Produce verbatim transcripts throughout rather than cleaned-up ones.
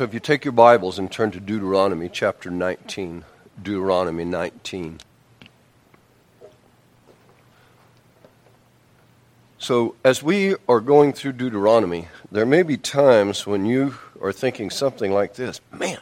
So if you take your Bibles and turn to Deuteronomy chapter nineteen, Deuteronomy nineteen. So as we are going through Deuteronomy, there may be times when you are thinking something like this: man,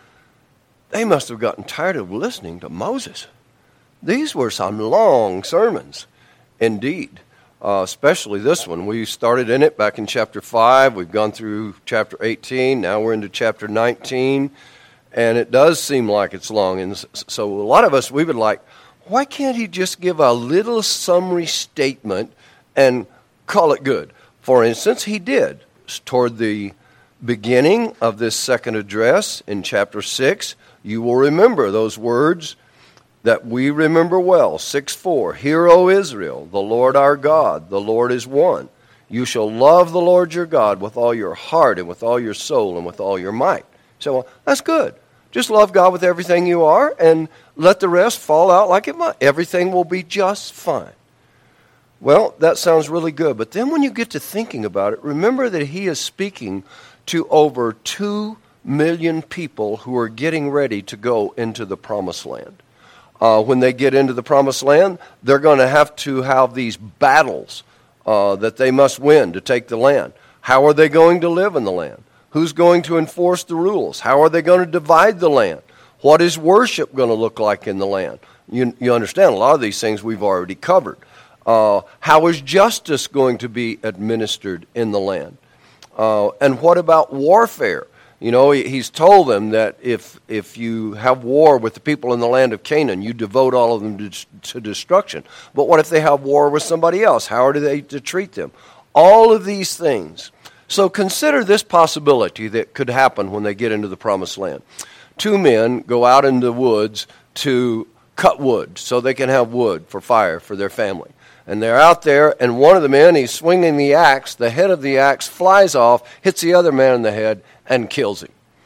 they must have gotten tired of listening to Moses. These were some long sermons, indeed. Uh, especially this one. We started in it back in chapter five. We've gone through chapter eighteen. Now we're into chapter nineteen. And it does seem like it's long. And so a lot of us, we would like, why can't he just give a little summary statement and call it good? For instance, he did. Toward the beginning of this second address in chapter six, you will remember those words that we remember well. six four, Hear, O Israel, the Lord our God, the Lord is one. You shall love the Lord your God with all your heart and with all your soul and with all your might. So well, that's good. Just love God with everything you are and let the rest fall out like it might. Everything will be just fine. Well, that sounds really good. But then when you get to thinking about it, remember that he is speaking to over two million people who are getting ready to go into the promised land. Uh, when they get into the promised land, they're going to have to have these battles uh, that they must win to take the land. How are they going to live in the land? Who's going to enforce the rules? How are they going to divide the land? What is worship going to look like in the land? You, you understand, a lot of these things we've already covered. Uh, how is justice going to be administered in the land? Uh, and what about warfare? You know, he's told them that if if you have war with the people in the land of Canaan, you devote all of them to, to destruction. But what if they have war with somebody else? How are they to treat them? All of these things. So consider this possibility that could happen when they get into the promised land. Two men go out in the woods to cut wood so they can have wood for fire for their family. And they're out there, and one of the men, he's swinging the axe. The head of the axe flies off, hits the other man in the head, and kills him.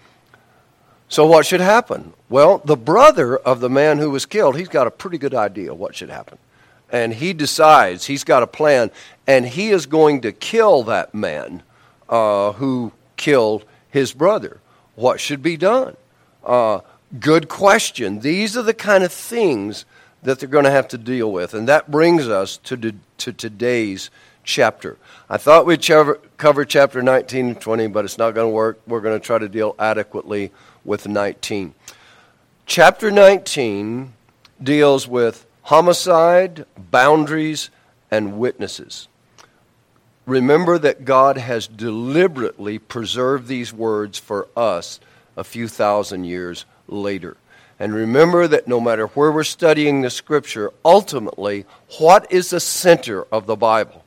So what should happen? Well, the brother of the man who was killed, he's got a pretty good idea what should happen. And he decides, he's got a plan, and he is going to kill that man uh, who killed his brother. What should be done? Uh, good question. These are the kind of things that they're going to have to deal with. And that brings us to, the, to today's chapter. I thought we'd cover, cover chapter nineteen and twenty, but it's not going to work. We're going to try to deal adequately with nineteen. Chapter nineteen deals with homicide, boundaries, and witnesses. Remember that God has deliberately preserved these words for us a few thousand years later. And remember that no matter where we're studying the Scripture, ultimately, what is the center of the Bible?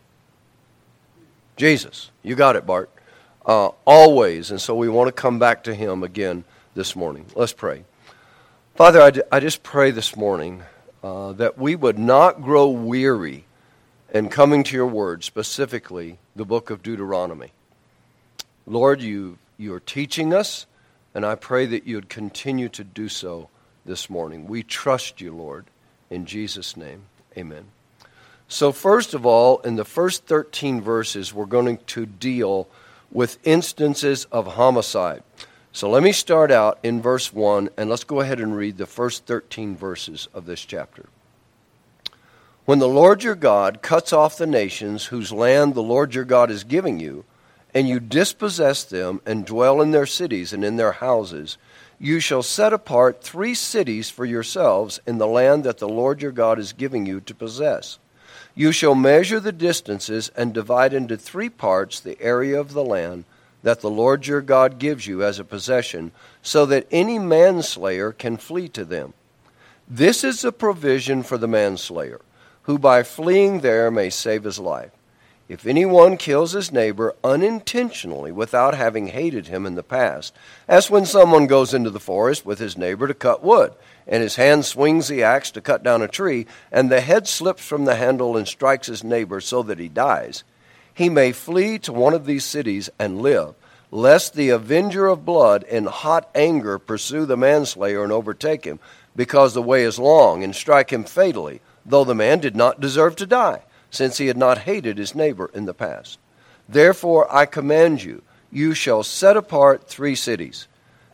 Jesus. You got it, Bart. Uh, always. And so we want to come back to him again this morning. Let's pray. Father, I, d- I just pray this morning uh, that we would not grow weary in coming to your word, specifically the book of Deuteronomy. Lord, you, you are teaching us, and I pray that you would continue to do so this morning. We trust you, Lord, in Jesus' name. Amen. So first of all, in the first thirteen verses, we're going to deal with instances of homicide. So let me start out in verse one, and let's go ahead and read the first thirteen verses of this chapter. When the Lord your God cuts off the nations whose land the Lord your God is giving you, and you dispossess them and dwell in their cities and in their houses, you shall set apart three cities for yourselves in the land that the Lord your God is giving you to possess. You shall measure the distances and divide into three parts the area of the land that the Lord your God gives you as a possession, so that any manslayer can flee to them. This is the provision for the manslayer, who by fleeing there may save his life. If anyone kills his neighbor unintentionally without having hated him in the past, as when someone goes into the forest with his neighbor to cut wood, and his hand swings the axe to cut down a tree, and the head slips from the handle and strikes his neighbor so that he dies, he may flee to one of these cities and live, lest the avenger of blood in hot anger pursue the manslayer and overtake him, because the way is long, and strike him fatally, though the man did not deserve to die, since he had not hated his neighbor in the past. Therefore I command you, you shall set apart three cities.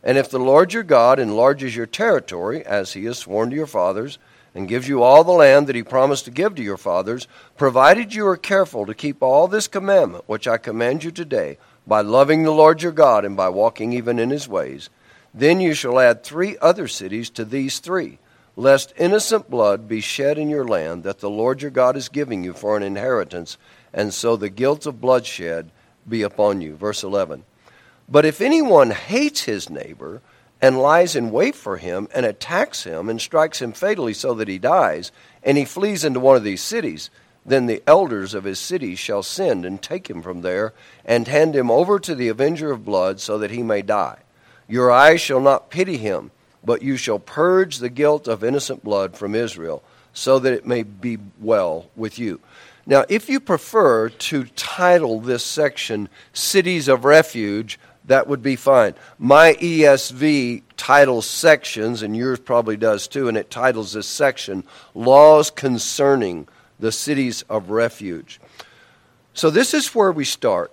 And if the Lord your God enlarges your territory, as he has sworn to your fathers, and gives you all the land that he promised to give to your fathers, provided you are careful to keep all this commandment, which I command you today, by loving the Lord your God and by walking even in his ways, then you shall add three other cities to these three, lest innocent blood be shed in your land that the Lord your God is giving you for an inheritance, and so the guilt of bloodshed be upon you. Verse eleven. But if anyone hates his neighbor and lies in wait for him and attacks him and strikes him fatally so that he dies, and he flees into one of these cities, then the elders of his city shall send and take him from there and hand him over to the avenger of blood so that he may die. Your eyes shall not pity him, but you shall purge the guilt of innocent blood from Israel so that it may be well with you. Now, if you prefer to title this section Cities of Refuge, that would be fine. My E S V titles sections, and yours probably does too, and it titles this section, Laws Concerning the Cities of Refuge. So this is where we start.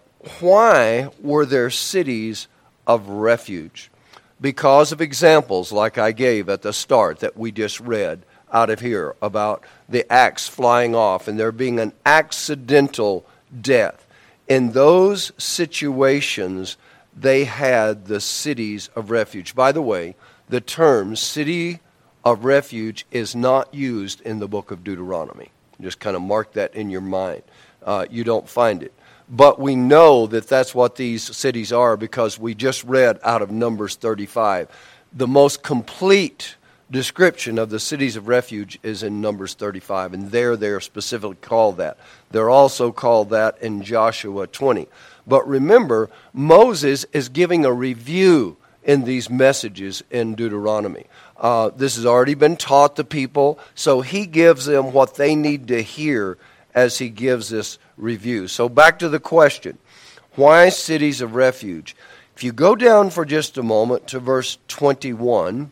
Why were there cities of refuge? Because of examples like I gave at the start that we just read out of here about the axe flying off and there being an accidental death. In those situations, they had the cities of refuge. By the way, the term city of refuge is not used in the book of Deuteronomy. Just kind of mark that in your mind. Uh, you don't find it. But we know that that's what these cities are because we just read out of Numbers thirty-five. The most complete description of the cities of refuge is in Numbers thirty-five, and there they're specifically called that. They're also called that in Joshua twenty. But remember, Moses is giving a review in these messages in Deuteronomy. Uh, this has already been taught to people, so he gives them what they need to hear as he gives this review. So back to the question, why cities of refuge? If you go down for just a moment to verse twenty-one,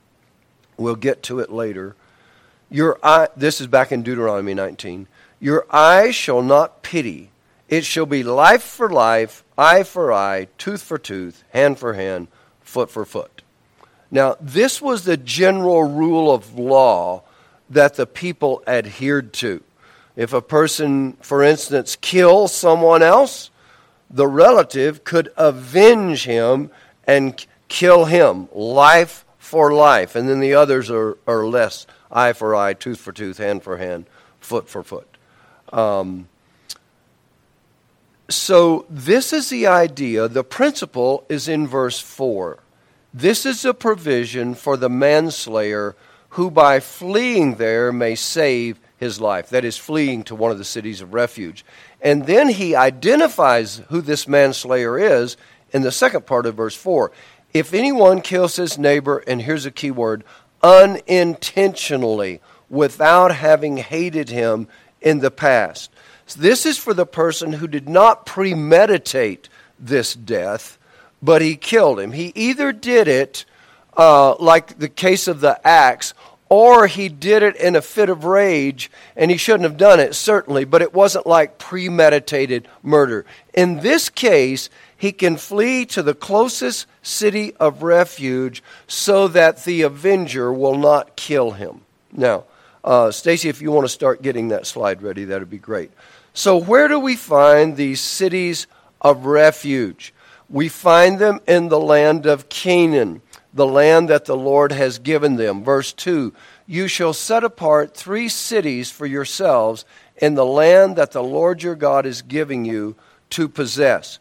we'll get to it later. Your eye, this is back in Deuteronomy nineteen. Your eye shall not pity. It shall be life for life, eye for eye, tooth for tooth, hand for hand, foot for foot. Now, this was the general rule of law that the people adhered to. If a person, for instance, kills someone else, the relative could avenge him and kill him, life for life. And then the others are, are less, eye for eye, tooth for tooth, hand for hand, foot for foot. Um, so this is the idea. The principle is in verse four. This is a provision for the manslayer who by fleeing there may save his life. That is, fleeing to one of the cities of refuge. And then he identifies who this manslayer is in the second part of verse four. If anyone kills his neighbor, and here's a key word, unintentionally, without having hated him in the past. So this is for the person who did not premeditate this death, but he killed him. He either did it, uh, like the case of the axe, or he did it in a fit of rage, and he shouldn't have done it, certainly, but it wasn't like premeditated murder. In this case, he can flee to the closest city of refuge so that the avenger will not kill him. Now, uh, Stacy, if you want to start getting that slide ready, that would be great. So where do we find these cities of refuge? We find them in the land of Canaan, the land that the Lord has given them. Verse two, you shall set apart three cities for yourselves in the land that the Lord your God is giving you to possess.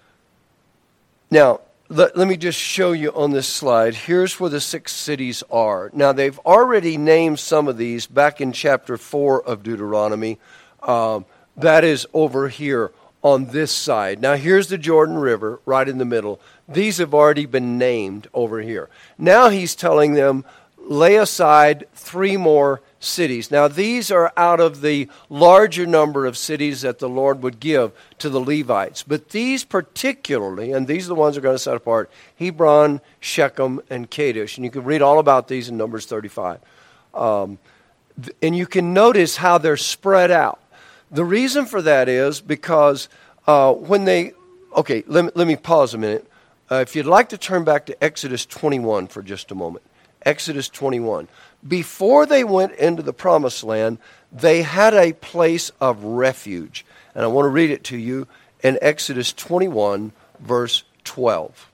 Now, let, let me just show you on this slide. Here's where the six cities are. Now, they've already named some of these back in chapter four of Deuteronomy. Um, that is over here on this side. Now, here's the Jordan River right in the middle. These have already been named over here. Now he's telling them, lay aside three more cities. Now, these are out of the larger number of cities that the Lord would give to the Levites. But these particularly, and these are the ones that are going to set apart, Hebron, Shechem, and Kadesh. And you can read all about these in Numbers thirty-five. Um, and you can notice how they're spread out. The reason for that is because uh, when they, okay, let me, let me pause a minute. uh, if you'd like to turn back to Exodus twenty-one for just a moment. Exodus twenty-one. Before they went into the promised land, they had a place of refuge. And I want to read it to you in Exodus twenty-one, verse twelve.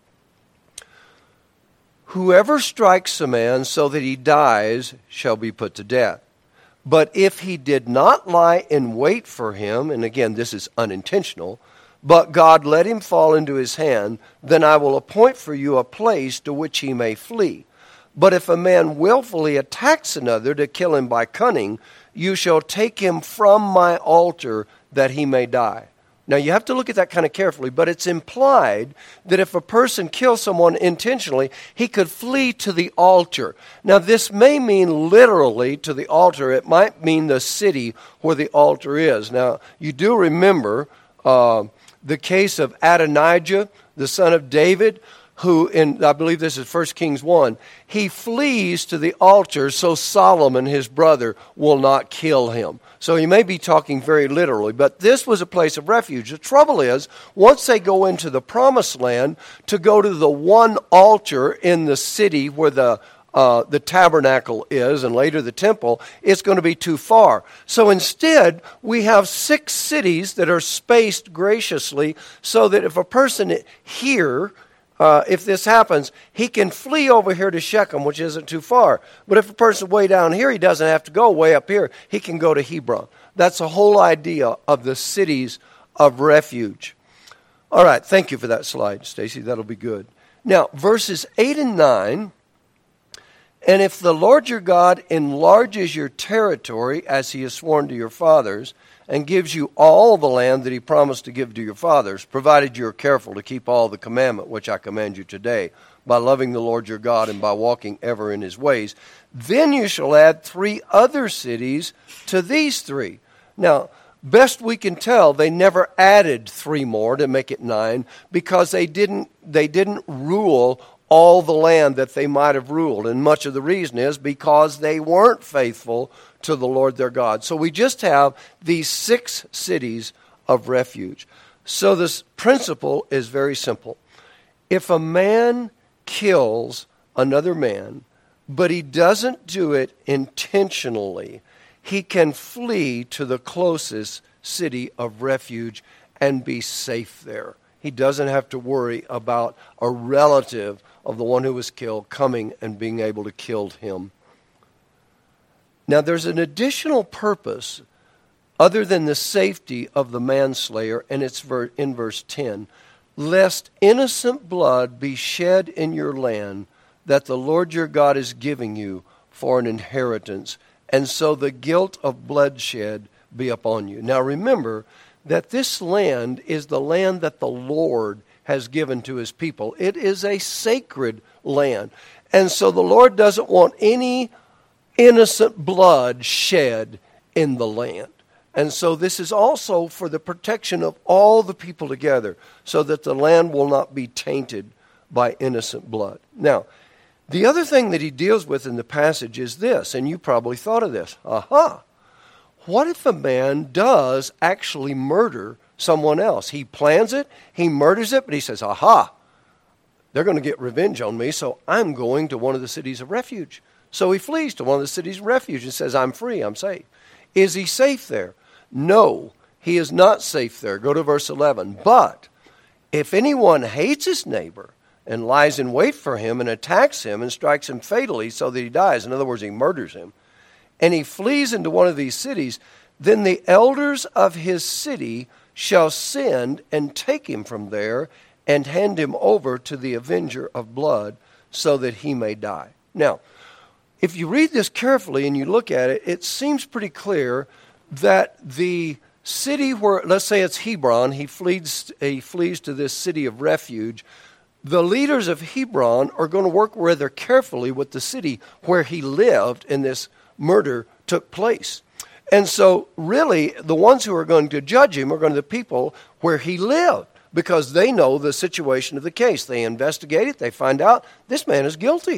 Whoever strikes a man so that he dies shall be put to death. But if he did not lie in wait for him, and again, this is unintentional, but God let him fall into his hand, then I will appoint for you a place to which he may flee. But if a man willfully attacks another to kill him by cunning, you shall take him from my altar that he may die. Now, you have to look at that kind of carefully, but it's implied that if a person kills someone intentionally, he could flee to the altar. Now, this may mean literally to the altar. It might mean the city where the altar is. Now, you do remember uh, the case of Adonijah, the son of David, who, in I believe this is First Kings one, he flees to the altar so Solomon, his brother, will not kill him. So he may be talking very literally, but this was a place of refuge. The trouble is, once they go into the promised land, to go to the one altar in the city where the uh, the tabernacle is, and later the temple, it's going to be too far. So instead, we have six cities that are spaced graciously so that if a person here, Uh, if this happens, he can flee over here to Shechem, which isn't too far. But if a person way down here, he doesn't have to go way up here. He can go to Hebron. That's the whole idea of the cities of refuge. All right, thank you for that slide, Stacy. That'll be good. Now, verses eight and nine, and if the Lord your God enlarges your territory as he has sworn to your fathers, and gives you all the land that he promised to give to your fathers, provided you are careful to keep all the commandment which I command you today, by loving the Lord your God and by walking ever in his ways, then you shall add three other cities to these three. Now, best we can tell, they never added three more to make it nine, because they didn't they didn't rule all the land that they might have ruled. And much of the reason is because they weren't faithful to the Lord their God. So we just have these six cities of refuge. So this principle is very simple. If a man kills another man, but he doesn't do it intentionally, he can flee to the closest city of refuge and be safe there. He doesn't have to worry about a relative of the one who was killed coming and being able to kill him. Now, there's an additional purpose other than the safety of the manslayer, and it's in verse ten. Lest innocent blood be shed in your land that the Lord your God is giving you for an inheritance, and so the guilt of bloodshed be upon you. Now, remember that this land is the land that the Lord has given to his people. It is a sacred land. And so the Lord doesn't want any innocent blood shed in the land. And so this is also for the protection of all the people together, so that the land will not be tainted by innocent blood. Now, the other thing that he deals with in the passage is this, and you probably thought of this. Aha! What if a man does actually murder someone else? He plans it, he murders it, but he says, aha, they're going to get revenge on me, so I'm going to one of the cities of refuge. So he flees to one of the cities of refuge and says, I'm free, I'm safe. Is he safe there? No, he is not safe there. Go to verse eleven. But if anyone hates his neighbor and lies in wait for him and attacks him and strikes him fatally so that he dies, in other words, he murders him, and he flees into one of these cities, then the elders of his city shall send and take him from there and hand him over to the avenger of blood so that he may die. Now, if you read this carefully and you look at it, it seems pretty clear that the city where, let's say it's Hebron, he flees, he flees to this city of refuge. The leaders of Hebron are going to work rather carefully with the city where he lived and this murder took place. And so really the ones who are going to judge him are going to be the people where he lived, because they know the situation of the case. They investigate it. They find out this man is guilty.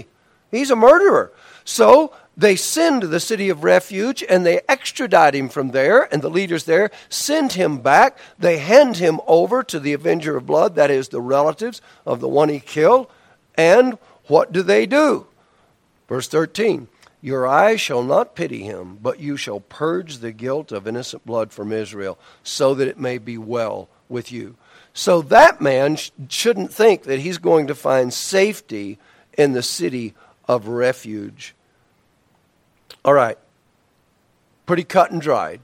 He's a murderer. So they send to the city of refuge, and they extradite him from there, and the leaders there send him back. They hand him over to the avenger of blood, that is, the relatives of the one he killed. And what do they do? Verse thirteen, your eyes shall not pity him, but you shall purge the guilt of innocent blood from Israel, so that it may be well with you. So that man sh- shouldn't think that he's going to find safety in the city of refuge. All right, pretty cut and dried.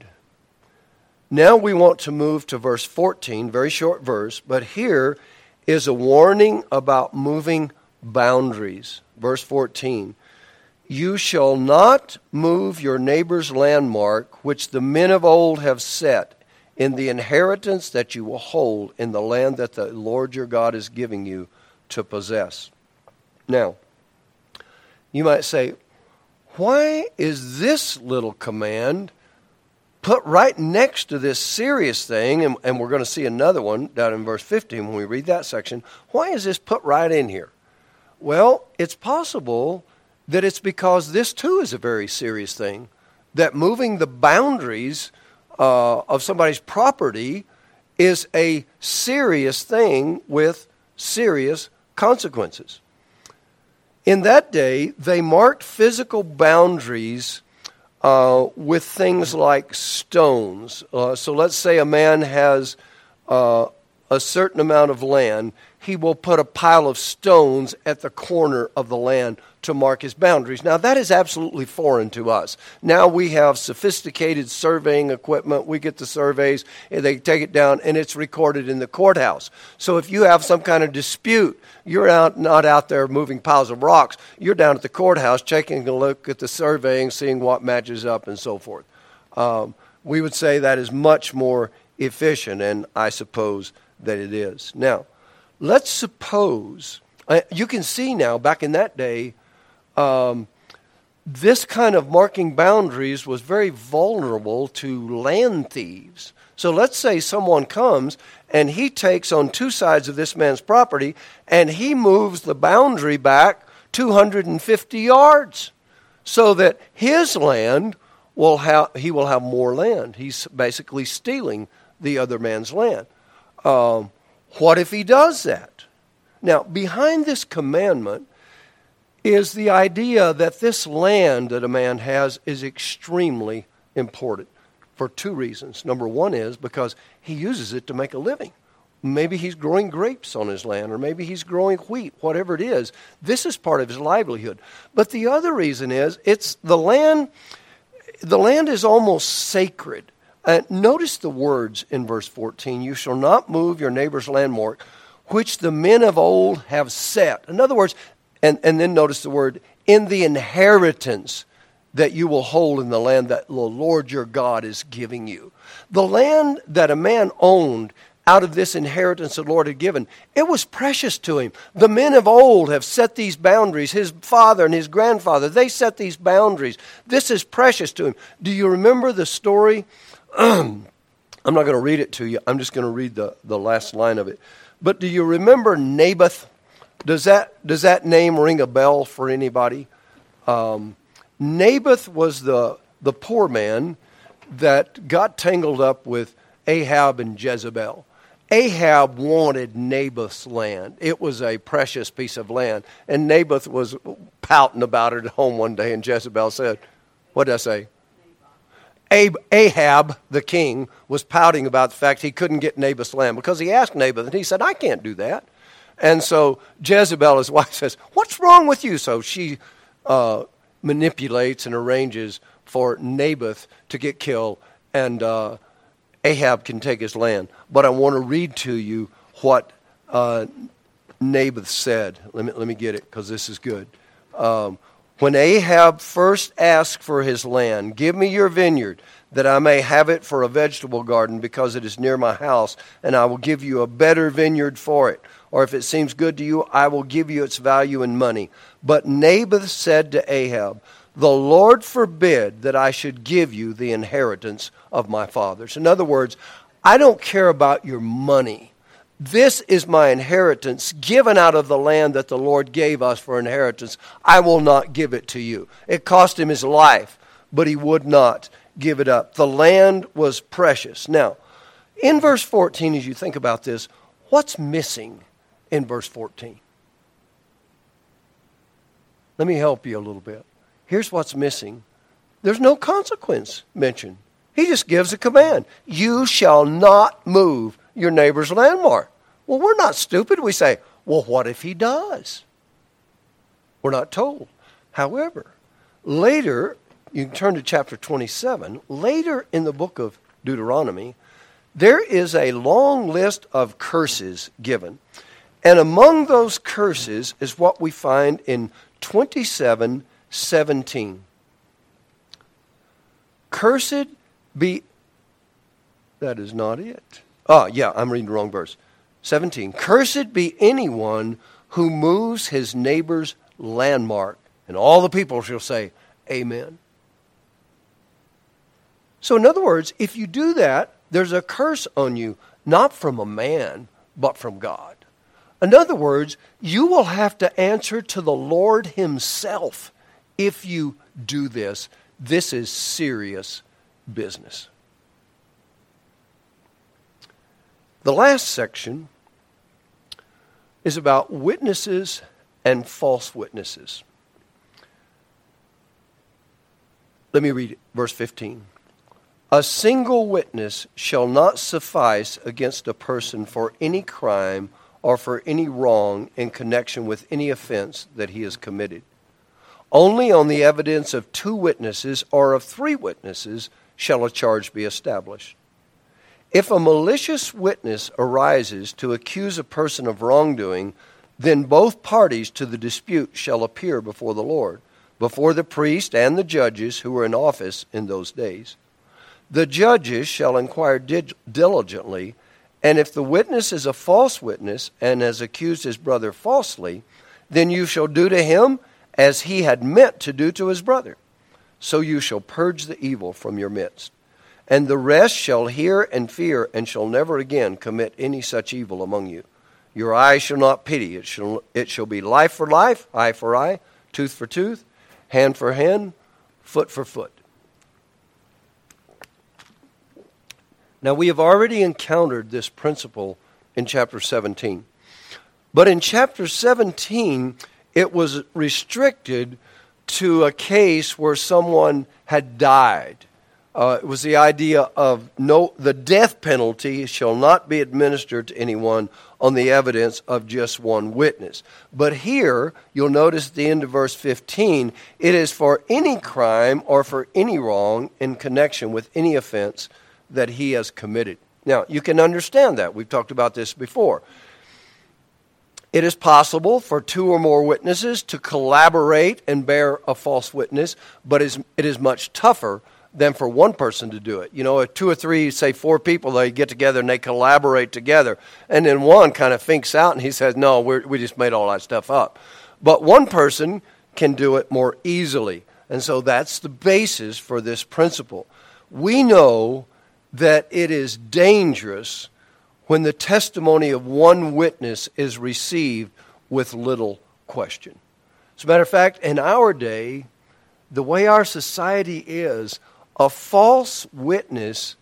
Now we want to move to verse fourteen, very short verse, but here is a warning about moving boundaries. Verse fourteen, you shall not move your neighbor's landmark, which the men of old have set, in the inheritance that you will hold in the land that the Lord your God is giving you to possess. Now, you might say, why is this little command put right next to this serious thing? And, and we're going to see another one down in verse fifteen when we read that section. Why is this put right in here? Well, it's possible that it's because this too is a very serious thing, that moving the boundaries uh, of somebody's property is a serious thing with serious consequences. In that day, they marked physical boundaries uh, with things like stones. Uh, so let's say a man has uh, a certain amount of land. He will put a pile of stones at the corner of the land to mark his boundaries. Now, that is absolutely foreign to us. Now we have sophisticated surveying equipment. We get the surveys, and they take it down, and it's recorded in the courthouse. So if you have some kind of dispute, you're out, not out there moving piles of rocks. You're down at the courthouse taking a look at the surveying, seeing what matches up, and so forth. Um, we would say that is much more efficient, and I suppose that it is. Now, let's suppose, uh, you can see now, back in that day, um, this kind of marking boundaries was very vulnerable to land thieves. So let's say someone comes and he takes on two sides of this man's property and he moves the boundary back two hundred fifty yards so that his land will have, he will have more land. He's basically stealing the other man's land. Um, what if he does that? Now, behind this commandment is the idea that this land that a man has is extremely important for two reasons. Number one is because he uses it to make a living. Maybe he's growing grapes on his land, or maybe he's growing wheat, whatever it is. This is part of his livelihood. But the other reason is it's the land, the land is almost sacred. Uh, notice the words in verse fourteen, you shall not move your neighbor's landmark, which the men of old have set. In other words, and, and then notice the word, in the inheritance that you will hold in the land that the Lord your God is giving you. The land that a man owned out of this inheritance the Lord had given, it was precious to him. The men of old have set these boundaries. His father and his grandfather, they set these boundaries. This is precious to him. Do you remember the story? I'm not going to read it to you. I'm just going to read the, the last line of it. But do you remember Naboth? Does that does that name ring a bell for anybody? Um, Naboth was the the poor man that got tangled up with Ahab and Jezebel. Ahab wanted Naboth's land. It was a precious piece of land. And Naboth was pouting about it at home one day, and Jezebel said, what did I say? Ahab, the king, was pouting about the fact he couldn't get Naboth's land because he asked Naboth, and he said, I can't do that. And so Jezebel, his wife, says, what's wrong with you? So she uh, manipulates and arranges for Naboth to get killed, and uh, Ahab can take his land. But I want to read to you what uh, Naboth said. Let me, let me get it, because this is good. Um, When Ahab first asked for his land, give me your vineyard, that I may have it for a vegetable garden, because it is near my house, and I will give you a better vineyard for it. Or if it seems good to you, I will give you its value in money. But Naboth said to Ahab, the Lord forbid that I should give you the inheritance of my fathers. In other words, I don't care about your money. This is my inheritance given out of the land that the Lord gave us for inheritance. I will not give it to you. It cost him his life, but he would not give it up. The land was precious. Now, in verse fourteen, as you think about this, what's missing in verse fourteen? Let me help you a little bit. Here's what's missing. There's no consequence mentioned. He just gives a command. You shall not move your neighbor's landmark. Well, we're not stupid. We say, well, what if he does? We're not told. However, later, you can turn to chapter twenty-seven. Later in the book of Deuteronomy, there is a long list of curses given. And among those curses is what we find in twenty-seven seventeen. Cursed be... That is not it. Oh, yeah, I'm reading the wrong verse. seventeen. Cursed be anyone who moves his neighbor's landmark. And all the people shall say, Amen. So in other words, if you do that, there's a curse on you, not from a man, but from God. In other words, you will have to answer to the Lord himself if you do this. This is serious business. The last section is about witnesses and false witnesses. Let me read it, verse fifteen. A single witness shall not suffice against a person for any crime or for any wrong in connection with any offense that he has committed. Only on the evidence of two witnesses or of three witnesses shall a charge be established. If a malicious witness arises to accuse a person of wrongdoing, then both parties to the dispute shall appear before the Lord, before the priest and the judges who were in office in those days. The judges shall inquire diligently, and if the witness is a false witness and has accused his brother falsely, then you shall do to him as he had meant to do to his brother. So you shall purge the evil from your midst. And the rest shall hear and fear, and shall never again commit any such evil among you. Your eye shall not pity. It shall, it shall be life for life, eye for eye, tooth for tooth, hand for hand, foot for foot. Now, we have already encountered this principle in chapter seventeen. But in chapter seventeen, it was restricted to a case where someone had died. Uh, it was the idea of no, the death penalty shall not be administered to anyone on the evidence of just one witness. But here, you'll notice at the end of verse fifteen, it is for any crime or for any wrong in connection with any offense that he has committed. Now, you can understand that. We've talked about this before. It is possible for two or more witnesses to collaborate and bear a false witness, but it is much tougher than for one person to do it. You know, if two or three, say four people, they get together and they collaborate together, and then one kind of thinks out and he says, no, we're, we just made all that stuff up. But one person can do it more easily, and so that's the basis for this principle. We know that it is dangerous when the testimony of one witness is received with little question. As a matter of fact, in our day, the way our society is, a false witness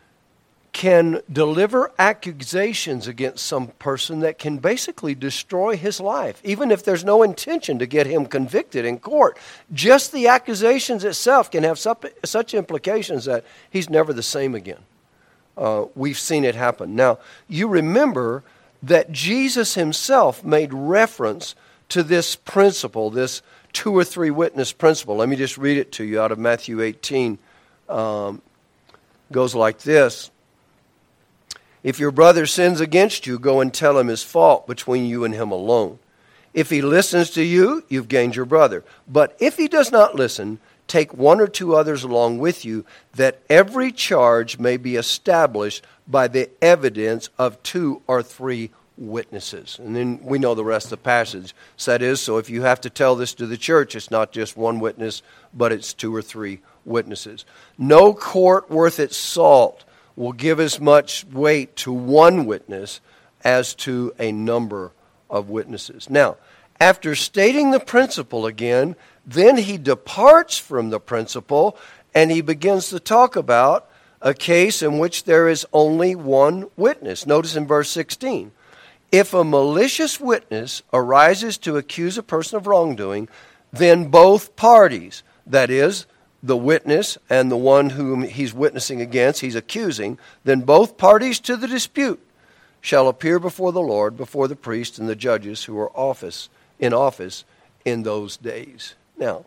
can deliver accusations against some person that can basically destroy his life, even if there's no intention to get him convicted in court. Just the accusations itself can have such implications that he's never the same again. Uh, we've seen it happen. Now, you remember that Jesus himself made reference to this principle, this two or three witness principle. Let me just read it to you out of Matthew eighteen. Um, goes like this. If your brother sins against you, go and tell him his fault between you and him alone. If he listens to you, you've gained your brother. But if he does not listen, take one or two others along with you, that every charge may be established by the evidence of two or three witnesses. And then we know the rest of the passage. So that is, so if you have to tell this to the church, it's not just one witness, but it's two or three witnesses. No court worth its salt will give as much weight to one witness as to a number of witnesses. Now, after stating the principle again, then he departs from the principle and he begins to talk about a case in which there is only one witness. Notice in verse sixteen, if a malicious witness arises to accuse a person of wrongdoing, then both parties, that is, the witness and the one whom he's witnessing against, he's accusing, then both parties to the dispute shall appear before the Lord, before the priests and the judges who are office in office in those days. Now,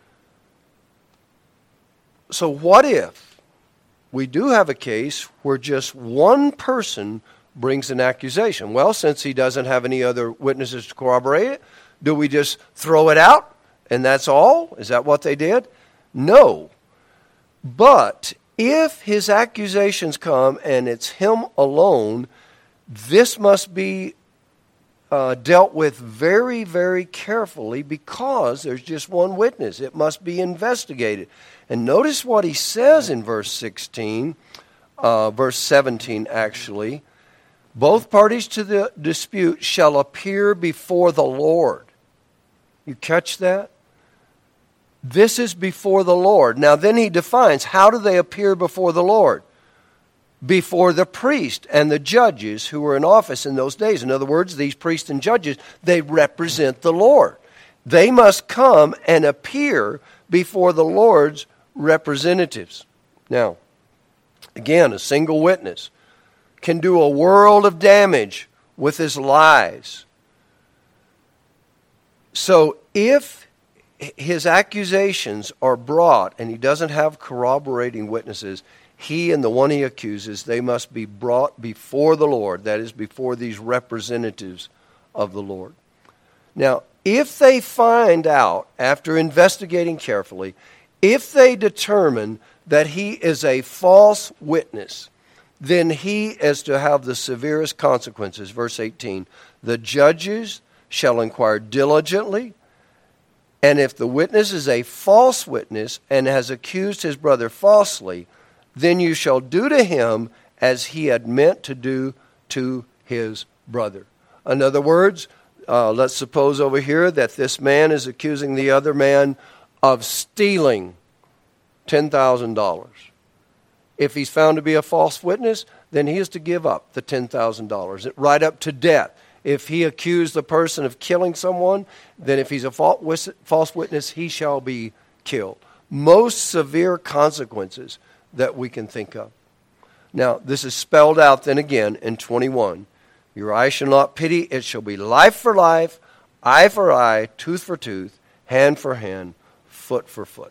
so what if we do have a case where just one person brings an accusation? Well, since he doesn't have any other witnesses to corroborate it, do we just throw it out and that's all? Is that what they did? No. But if his accusations come and it's him alone, this must be uh, dealt with very, very carefully because there's just one witness. It must be investigated. And notice what he says in verse sixteen, uh, verse seventeen actually. Both parties to the dispute shall appear before the Lord. You catch that? This is before the Lord. Now then he defines, how do they appear before the Lord? Before the priest and the judges who were in office in those days. In other words, these priests and judges, they represent the Lord. They must come and appear before the Lord's representatives. Now, again, a single witness can do a world of damage with his lies. So if his accusations are brought and he doesn't have corroborating witnesses, he and the one he accuses, they must be brought before the Lord, that is, before these representatives of the Lord. Now, if they find out, after investigating carefully, if they determine that he is a false witness, then he is to have the severest consequences. Verse eighteen, the judges shall inquire diligently, and if the witness is a false witness and has accused his brother falsely, then you shall do to him as he had meant to do to his brother. In other words, uh, let's suppose over here that this man is accusing the other man of stealing ten thousand dollars. If he's found to be a false witness, then he is to give up the ten thousand dollars, right up to death. If he accused the person of killing someone, then if he's a false witness, he shall be killed. Most severe consequences that we can think of. Now, this is spelled out then again in twenty-one. Your eye shall not pity, it shall be life for life, eye for eye, tooth for tooth, hand for hand, foot for foot.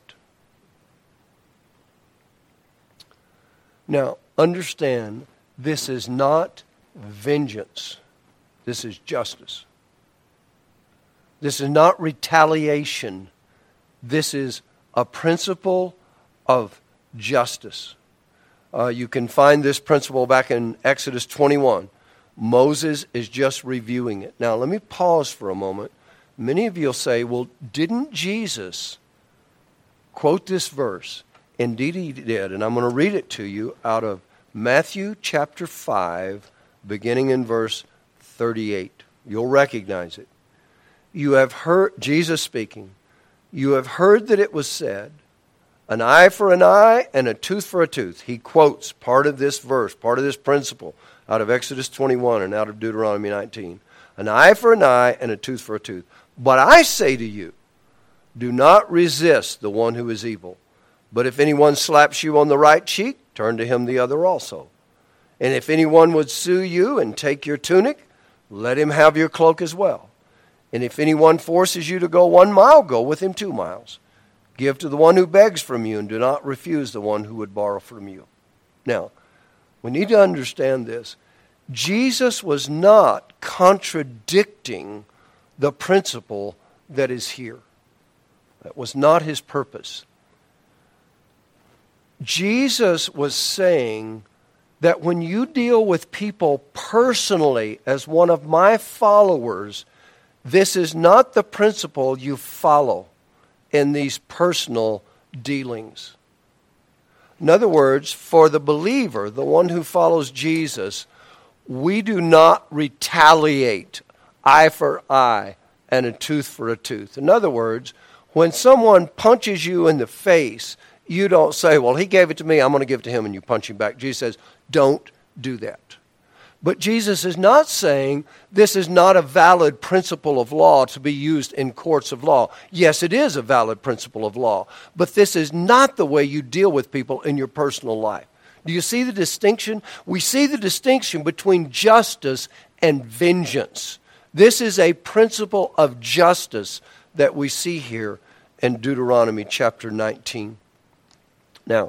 Now, understand, this is not vengeance. This is justice. This is not retaliation. This is a principle of justice. Uh, you can find this principle back in Exodus twenty-one. Moses is just reviewing it. Now, let me pause for a moment. Many of you will say, well, didn't Jesus quote this verse? Indeed he did. And I'm going to read it to you out of Matthew chapter five, beginning in verse thirty-eight. You'll recognize it. You have heard, Jesus speaking, you have heard that it was said, an eye for an eye and a tooth for a tooth. He quotes part of this verse, part of this principle out of Exodus twenty-one and out of Deuteronomy nineteen. An eye for an eye and a tooth for a tooth. But I say to you, do not resist the one who is evil. But if anyone slaps you on the right cheek, turn to him the other also. And if anyone would sue you and take your tunic, let him have your cloak as well. And if anyone forces you to go one mile, go with him two miles. Give to the one who begs from you, and do not refuse the one who would borrow from you. Now, we need to understand this. Jesus was not contradicting the principle that is here. That was not his purpose. Jesus was saying that when you deal with people personally as one of my followers, this is not the principle you follow in these personal dealings. In other words, for the believer, the one who follows Jesus, We do not retaliate eye for eye and a tooth for a tooth. In other words, when someone punches you in the face, you don't say, well, he gave it to me, I'm going to give it to him, and you punch him back. Jesus says, don't do that. But Jesus is not saying this is not a valid principle of law to be used in courts of law. Yes, it is a valid principle of law, but this is not the way you deal with people in your personal life. Do you see the distinction? We see the distinction between justice and vengeance. This is a principle of justice that we see here in Deuteronomy chapter nineteen. Now,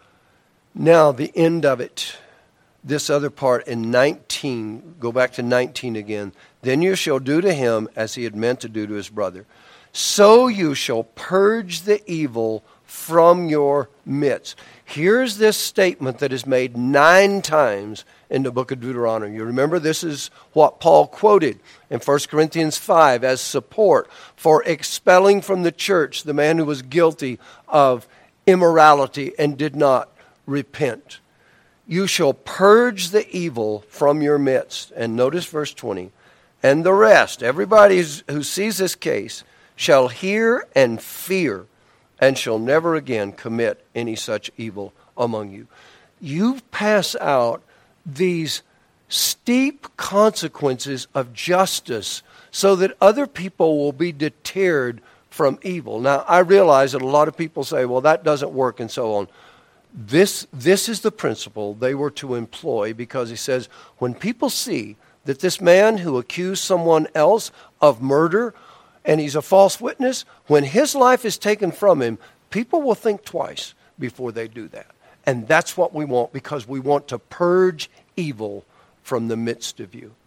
now the end of it. This other part in nineteen, go back to nineteen again. Then you shall do to him as he had meant to do to his brother. So you shall purge the evil from your midst. Here's this statement that is made nine times in the book of Deuteronomy. You remember this is what Paul quoted in First Corinthians five as support for expelling from the church the man who was guilty of immorality and did not repent. You shall purge the evil from your midst. And notice verse twenty. And the rest, everybody who sees this case, shall hear and fear, and shall never again commit any such evil among you. You pass out these steep consequences of justice so that other people will be deterred from evil. Now, I realize that a lot of people say, well, that doesn't work and so on. This, this is the principle they were to employ, because he says, when people see that this man who accused someone else of murder and he's a false witness, when his life is taken from him, people will think twice before they do that. And that's what we want, because we want to purge evil from the midst of you.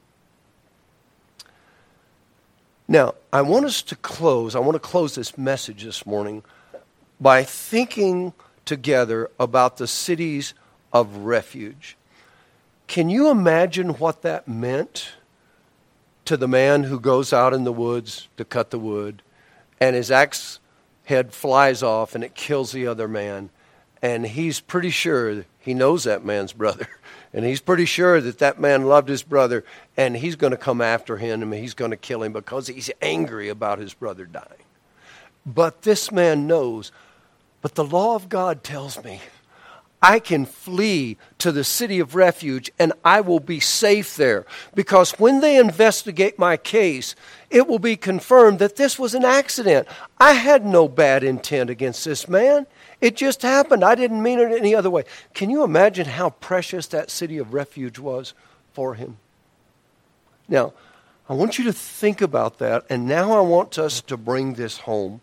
Now, I want us to close, I want to close this message this morning by thinking together about the cities of refuge. Can you imagine what that meant to the man who goes out in the woods to cut the wood, and his axe head flies off and it kills the other man, and he's pretty sure he knows that man's brother, and he's pretty sure that that man loved his brother, and he's going to come after him and he's going to kill him because he's angry about his brother dying. But this man knows, but the law of God tells me I can flee to the city of refuge and I will be safe there, because when they investigate my case, it will be confirmed that this was an accident. I had no bad intent against this man. It just happened. I didn't mean it any other way. Can you imagine how precious that city of refuge was for him? Now, I want you to think about that, and now I want us to bring this home.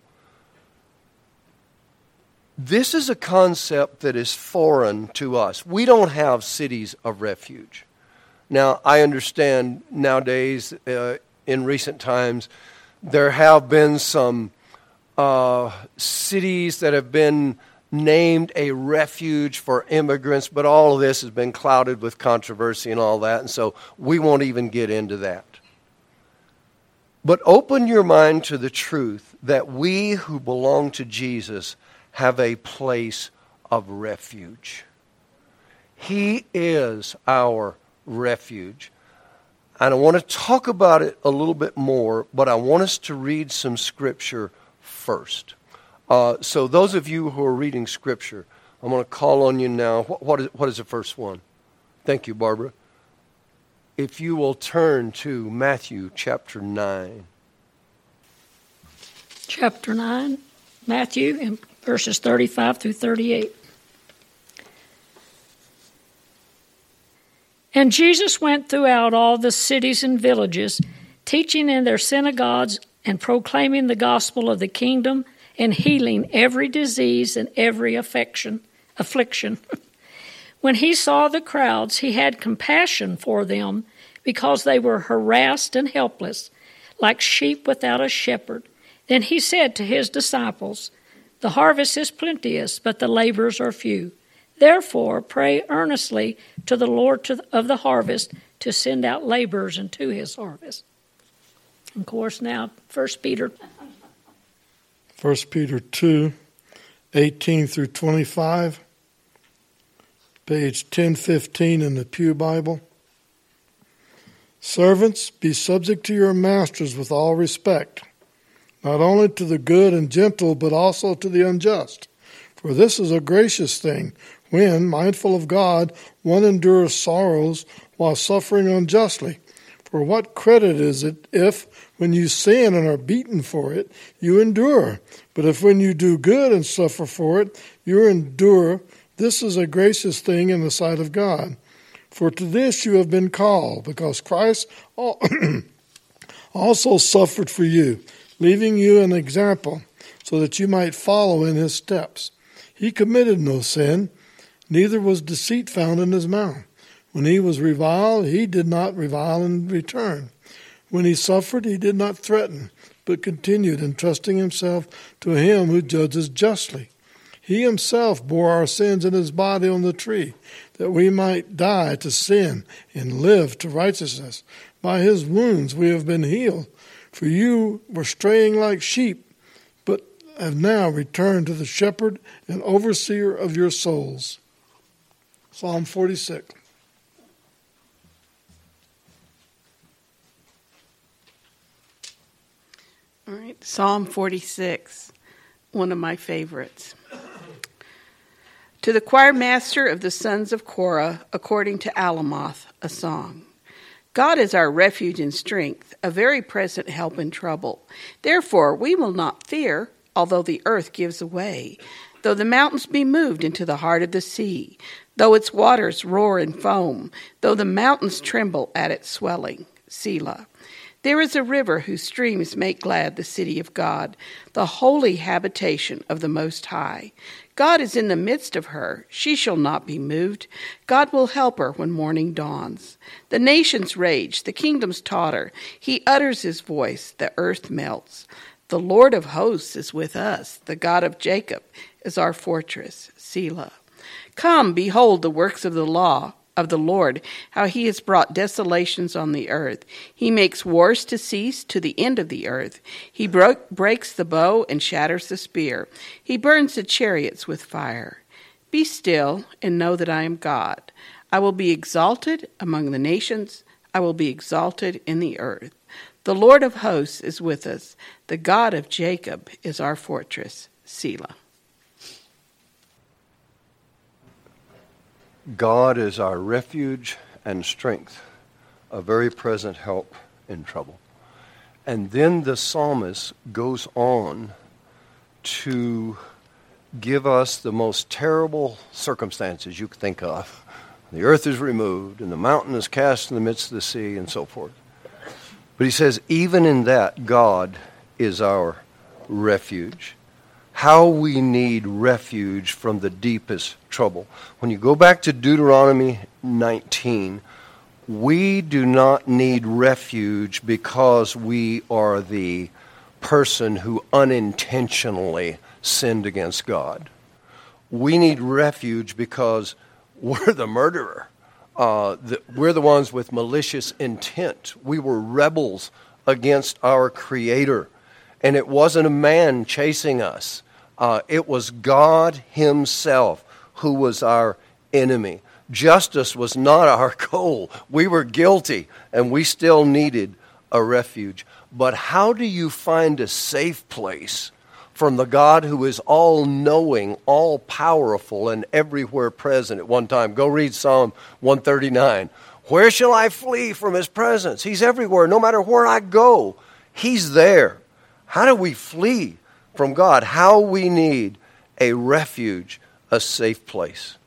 This is a concept that is foreign to us. We don't have cities of refuge. Now, I understand nowadays, uh, in recent times, there have been some uh, cities that have been named a refuge for immigrants, but all of this has been clouded with controversy and all that, and so we won't even get into that. But open your mind to the truth that we who belong to Jesus have a place of refuge. He is our refuge. And I want to talk about it a little bit more, but I want us to read some scripture first. Uh, so those of you who are reading scripture, I'm going to call on you now. What, what, is, what is the first one? Thank you, Barbara. If you will turn to Matthew chapter nine. Chapter nine, Matthew, and verses thirty-five through thirty-eight. And Jesus went throughout all the cities and villages, teaching in their synagogues and proclaiming the gospel of the kingdom and healing every disease and every affection, affliction. When he saw the crowds, he had compassion for them, because they were harassed and helpless, like sheep without a shepherd. Then he said to his disciples, "The harvest is plenteous, but the laborers are few. Therefore pray earnestly to the Lord of the harvest to send out laborers into his harvest." Of course, now, First Peter. First Peter two, eighteen through twenty-five, page ten fifteen in the Pew Bible. Servants, be subject to your masters with all respect, not only to the good and gentle, but also to the unjust. For this is a gracious thing, when, mindful of God, one endures sorrows while suffering unjustly. For what credit is it if, when you sin and are beaten for it, you endure? But if when you do good and suffer for it, you endure, this is a gracious thing in the sight of God. For to this you have been called, because Christ also suffered for you, leaving you an example, so that you might follow in his steps. He committed no sin, neither was deceit found in his mouth. When he was reviled, he did not revile in return. When he suffered, he did not threaten, but continued entrusting himself to him who judges justly. He himself bore our sins in his body on the tree, that we might die to sin and live to righteousness. By his wounds we have been healed. For you were straying like sheep, but have now returned to the shepherd and overseer of your souls. Psalm forty-six. All right, Psalm forty-six, one of my favorites. To the choir master of the sons of Korah, according to Alamoth, a song. God is our refuge and strength, a very present help in trouble. Therefore we will not fear, although the earth gives way, though the mountains be moved into the heart of the sea, though its waters roar and foam, though the mountains tremble at its swelling. Selah. There is a river whose streams make glad the city of God, the holy habitation of the Most High. God is in the midst of her. She shall not be moved. God will help her when morning dawns. The nations rage, the kingdoms totter. He utters his voice, the earth melts. The Lord of hosts is with us. The God of Jacob is our fortress. Selah. Come, behold the works of the law of the Lord, how he has brought desolations on the earth. He makes wars to cease to the end of the earth. He broke, breaks the bow and shatters the spear. He burns the chariots with fire. Be still and know that I am God. I will be exalted among the nations. I will be exalted in the earth. The Lord of hosts is with us. The God of Jacob is our fortress. Selah. God is our refuge and strength, a very present help in trouble. And then the psalmist goes on to give us the most terrible circumstances you could think of. The earth is removed, and the mountain is cast in the midst of the sea, and so forth. But he says, even in that, God is our refuge. How we need refuge from the deepest trouble. When you go back to Deuteronomy nineteen, we do not need refuge because we are the person who unintentionally sinned against God. We need refuge because we're the murderer. Uh, the, we're the ones with malicious intent. We were rebels against our Creator. And it wasn't a man chasing us. Uh, it was God himself who was our enemy. Justice was not our goal. We were guilty, and we still needed a refuge. But how do you find a safe place from the God who is all-knowing, all-powerful, and everywhere present at one time? Go read Psalm one thirty-nine. Where shall I flee from his presence? He's everywhere. No matter where I go, he's there. How do we flee from God? How we need a refuge, a safe place.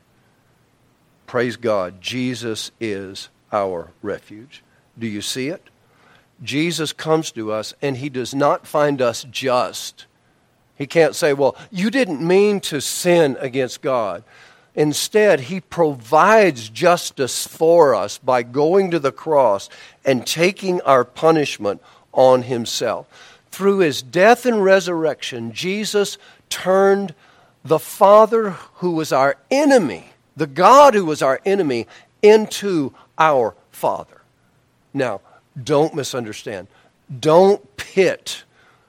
Praise God. Jesus is our refuge. Do you see it? Jesus comes to us and he does not find us just. He can't say, well, you didn't mean to sin against God. Instead, he provides justice for us by going to the cross and taking our punishment on himself. Through his death and resurrection, Jesus turned the Father who was our enemy, the God who was our enemy, into our Father. Now, don't misunderstand. Don't pit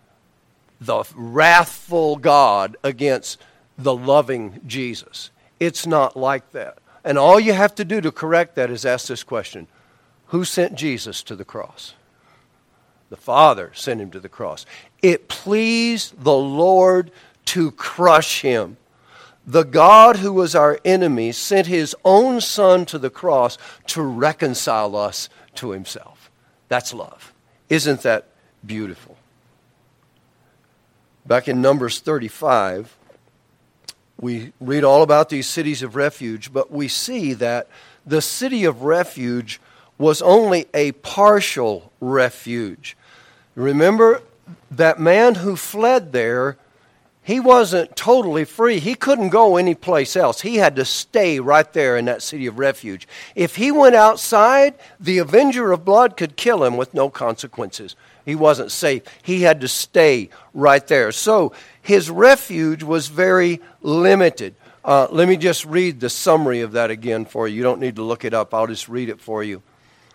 the wrathful God against the loving Jesus. It's not like that. And all you have to do to correct that is ask this question: Who sent Jesus to the cross? The Father sent him to the cross. It pleased the Lord to crush him. The God who was our enemy sent his own Son to the cross to reconcile us to himself. That's love. Isn't that beautiful? Back in Numbers thirty-five, we read all about these cities of refuge, but we see that the city of refuge was only a partial refuge. Remember, that man who fled there, he wasn't totally free. He couldn't go anyplace else. He had to stay right there in that city of refuge. If he went outside, the avenger of blood could kill him with no consequences. He wasn't safe. He had to stay right there. So his refuge was very limited. Uh, let me just read the summary of that again for you. You don't need to look it up. I'll just read it for you.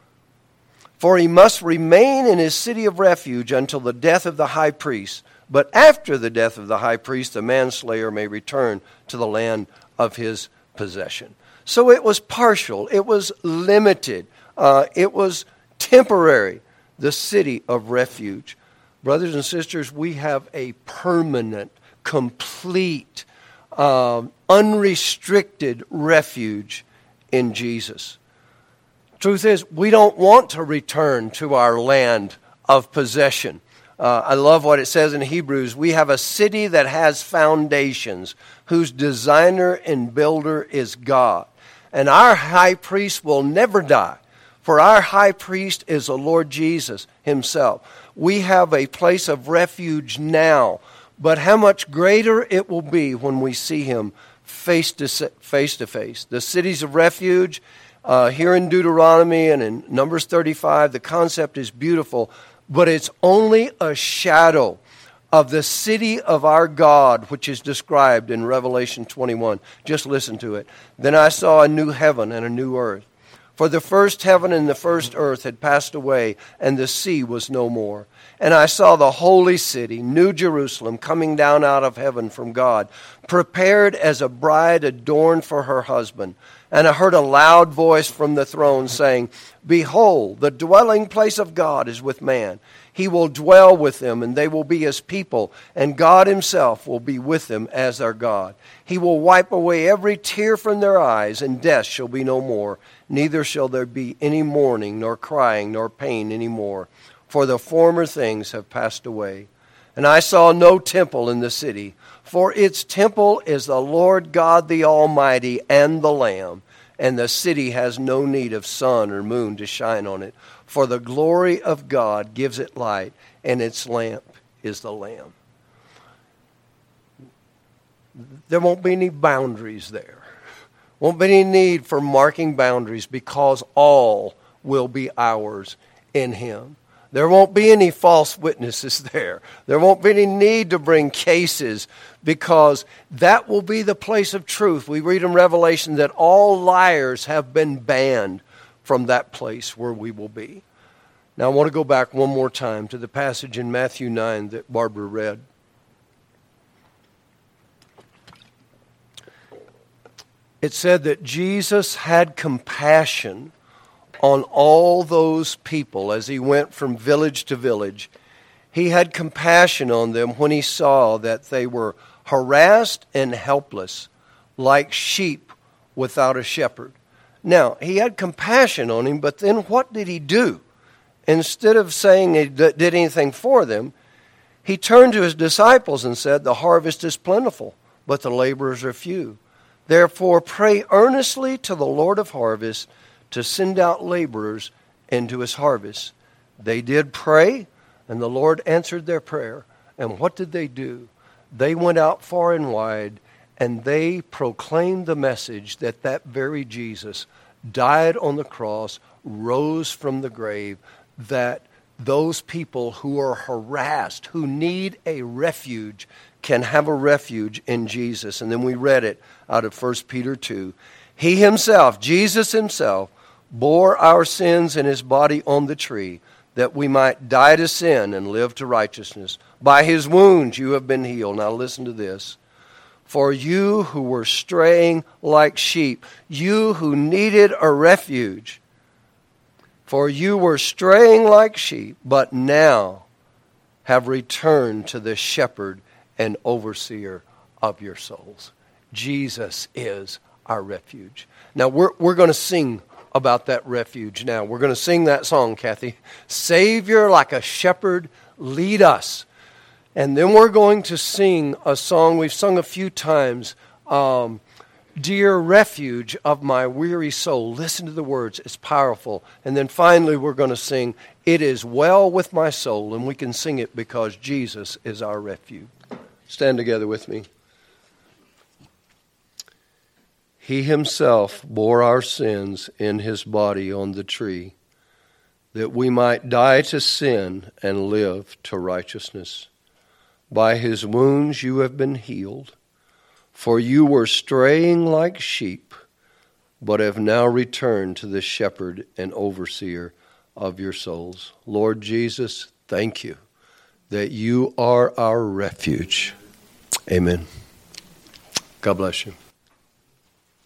For he must remain in his city of refuge until the death of the high priest. But after the death of the high priest, the manslayer may return to the land of his possession. So it was partial. It was limited. Uh, it was temporary. The city of refuge. Brothers and sisters, we have a permanent, complete, um, unrestricted refuge in Jesus. Truth is, we don't want to return to our land of possession. Uh, I love what it says in Hebrews. We have a city that has foundations, whose designer and builder is God. And our high priest will never die, for our high priest is the Lord Jesus himself. We have a place of refuge now, but how much greater it will be when we see him face to face to face. The cities of refuge, uh, here in Deuteronomy and in Numbers thirty-five, the concept is beautiful, but it's only a shadow of the city of our God, which is described in Revelation twenty-one. Just listen to it. Then I saw a new heaven and a new earth. For the first heaven and the first earth had passed away, and the sea was no more. And I saw the holy city, New Jerusalem, coming down out of heaven from God, prepared as a bride adorned for her husband. And I heard a loud voice from the throne saying, Behold, the dwelling place of God is with man. He will dwell with them, and they will be his people, and God himself will be with them as their God. He will wipe away every tear from their eyes, and death shall be no more. Neither shall there be any mourning, nor crying, nor pain any more, for the former things have passed away. And I saw no temple in the city, for its temple is the Lord God the Almighty and the Lamb. And the city has no need of sun or moon to shine on it, for the glory of God gives it light, and its lamp is the Lamb. There won't be any boundaries there. Won't be any need for marking boundaries, because all will be ours in him. There won't be any false witnesses there. There won't be any need to bring cases, because that will be the place of truth. We read in Revelation that all liars have been banned from that place where we will be. Now I want to go back one more time to the passage in Matthew nine that Barbara read. It said that Jesus had compassion on all those people as he went from village to village. He had compassion on them when he saw that they were harassed and helpless, like sheep without a shepherd. Now, he had compassion on him, but then what did he do? Instead of saying he did anything for them, he turned to his disciples and said, The harvest is plentiful, but the laborers are few. Therefore, pray earnestly to the Lord of harvest to send out laborers into his harvest. They did pray, and the Lord answered their prayer. And what did they do? They went out far and wide, and they proclaimed the message that that very Jesus died on the cross, rose from the grave, that those people who are harassed, who need a refuge, can have a refuge in Jesus. And then we read it out of First Peter two. He himself, Jesus himself, bore our sins in his body on the tree, that we might die to sin and live to righteousness. By his wounds you have been healed. Now listen to this. For you who were straying like sheep, you who needed a refuge, For you were straying like sheep, but now have returned to the shepherd and overseer of your souls. Jesus is our refuge. Now we're we're going to sing about that refuge now. We're going to sing that song, Kathy. Savior, like a shepherd, lead us. And then we're going to sing a song we've sung a few times, um, Dear Refuge of My Weary Soul. Listen to the words. It's powerful. And then finally we're going to sing, It Is Well With My Soul. And we can sing it because Jesus is our refuge. Stand together with me. He himself bore our sins in his body on the tree, that we might die to sin and live to righteousness. By his wounds you have been healed, for you were straying like sheep, but have now returned to the shepherd and overseer of your souls. Lord Jesus, thank you that you are our refuge. Amen. God bless you.